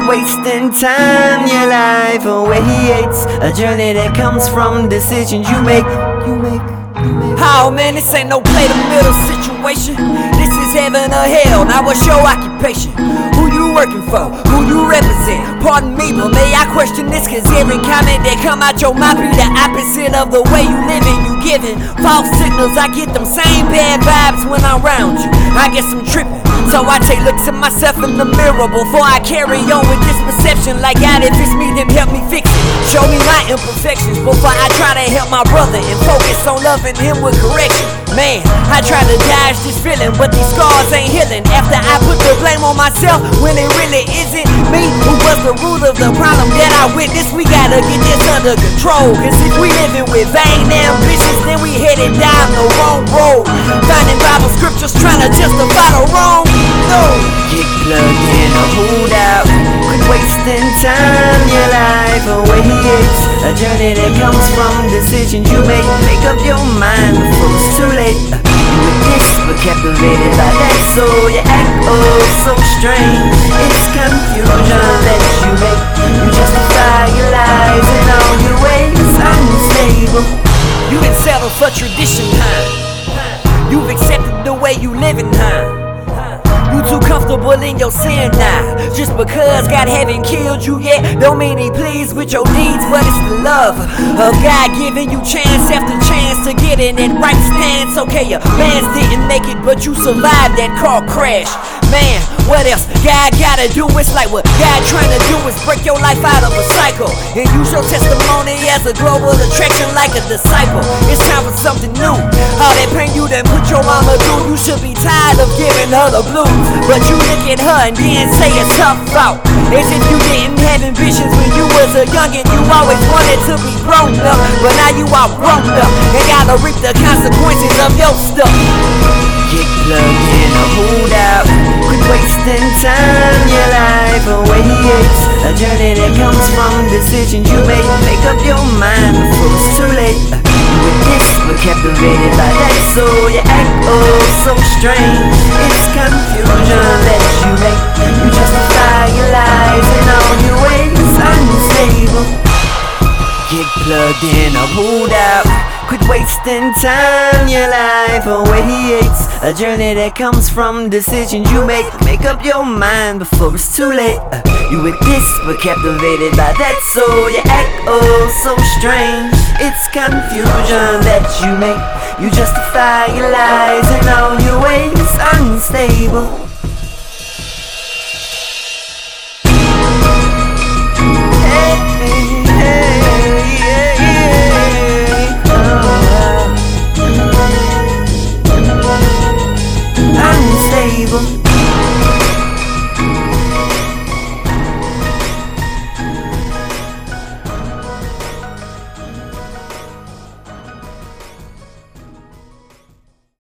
wasting time. Your life awaits a journey that comes from decisions you make. Oh man, this ain't no play the middle situation. This is heaven or hell, now what's your occupation? Who you working for? Who you represent? Pardon me, but may I question this? Cause every comment that come out your mouth be the opposite of the way you living. You giving false signals, I get them same bad vibes when I'm around you. I guess I'm tripping, so I take looks at myself in the mirror before I carry on with this perception. Like God, if it's me, then help me fix it. Show me my imperfections before I try to help my brother and focus on loving him with correction. Man, I try to dodge this feeling, but these scars ain't healing. After I put the blame on myself when it really isn't me who was the root of the problem that I witnessed. We gotta get this under control, cause if we living with vain ambitions, then we headed down the wrong road. Finding Bible scriptures trying to justify the wrong. No. Get plugged in or hold out. Quit wasting time. Your life awaits a journey that comes from decisions you make. Make up your mind before it's too late. You were this but captivated by that, so you act oh so strange. It's confusion that you make. You justify your lies and all your ways unstable. You been settled for tradition, huh? You've accepted the way you living, huh? You too comfortable in your sin now. Just because God haven't killed you yet don't mean he pleased with your deeds, but it's the love of God giving you chance after chance to get in that right stance. Okay, your mans didn't make it, but you survived that car crash. Man, what else God gotta do? It's like what God trying to do is break your life out of a cycle and use your testimony as a global attraction like a disciple. It's time for something new. All that pain you done put your mama through, you should be tired of giving her the blues. But you look at her and then say it's her fault, as if you didn't have ambitions when you was a youngin'. You always wanted to be grown up, but now you are grown up and gotta reap the consequences of your stuff. Get plugged in or hold out. Quit wasting time. Your life awaits a journey that comes from decisions you make. Make up your mind before it's too late. You were this but captivated by that, so you act oh so strange. It's confusion that you make. You justify your lies and all your ways unstable. Get plugged in or hold out. Quit wasting time. Your life awaits a journey that comes from decisions you make. Make up your mind before it's too late. You were this but captivated by that, so you act oh so strange. It's confusion that you make. You justify your lies and all your ways unstable. Unstable.